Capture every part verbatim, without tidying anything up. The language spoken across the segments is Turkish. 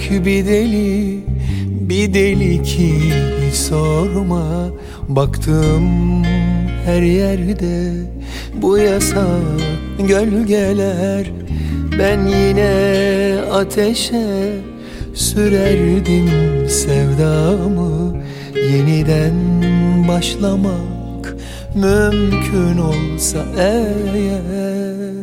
bir deli, bir deli ki sorma. Baktım her yerde bu yasak gölgeler. Ben yine ateşe sürerdim sevdamı. Yeniden başlamak mümkün olsa eğer.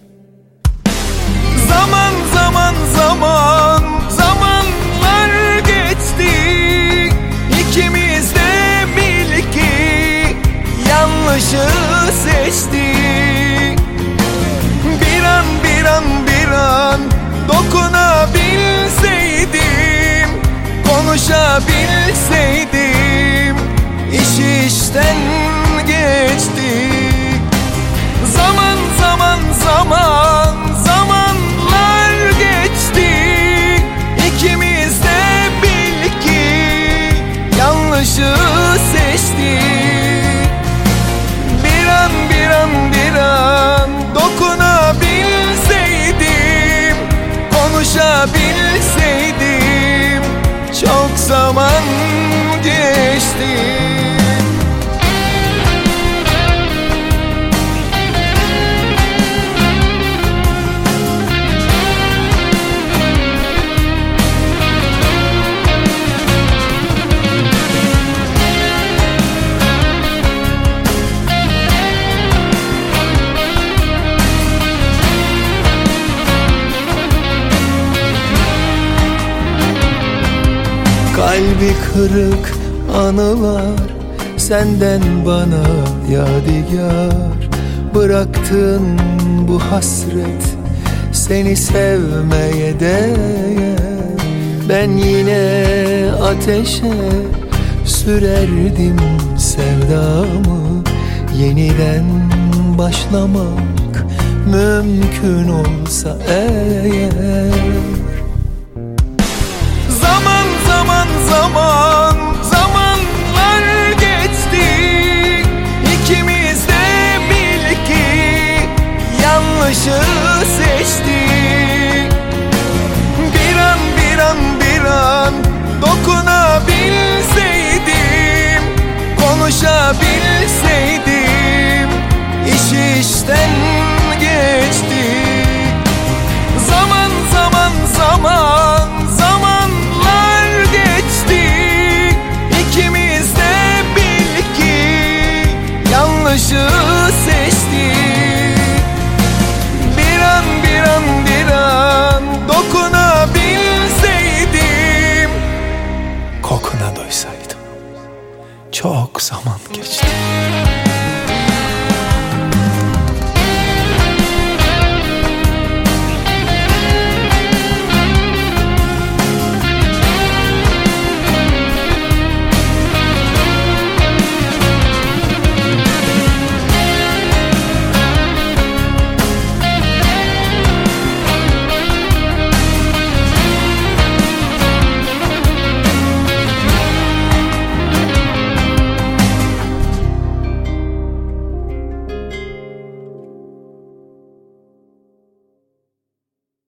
Zaman zaman zaman zamanlar geçti. İkimiz de bil ki yanlışı seçtik. Bir an bir an bir an dokunabilseydim, konuşabilseydim, iş işten geçti. Zaman zaman zaman zamanlar geçti. İkimiz de bil ki yanlışı seçtik. Bir an bir an bir an dokunabilseydim, konuşabilseydim, çok zaman geçti. Kalbi kırık anılar senden bana yadigar. Bıraktın bu hasret seni sevmeye değer. Ben yine ateşe sürerdim sevdamı. Yeniden başlamak mümkün olsa eğer. Zaman zaman zaman zamanlar geçti. İkimiz de bil ki yanlışı seçtik. Bir an bir an bir an dokunabilseydim, konuşabilseydim, iş işten geçti. Zaman zaman zaman zamanlar geçti. İkimiz de bil ki yanlışı seçtik. Bir an bir an bir an dokunabilseydim, kokuna doysaydım, çok zaman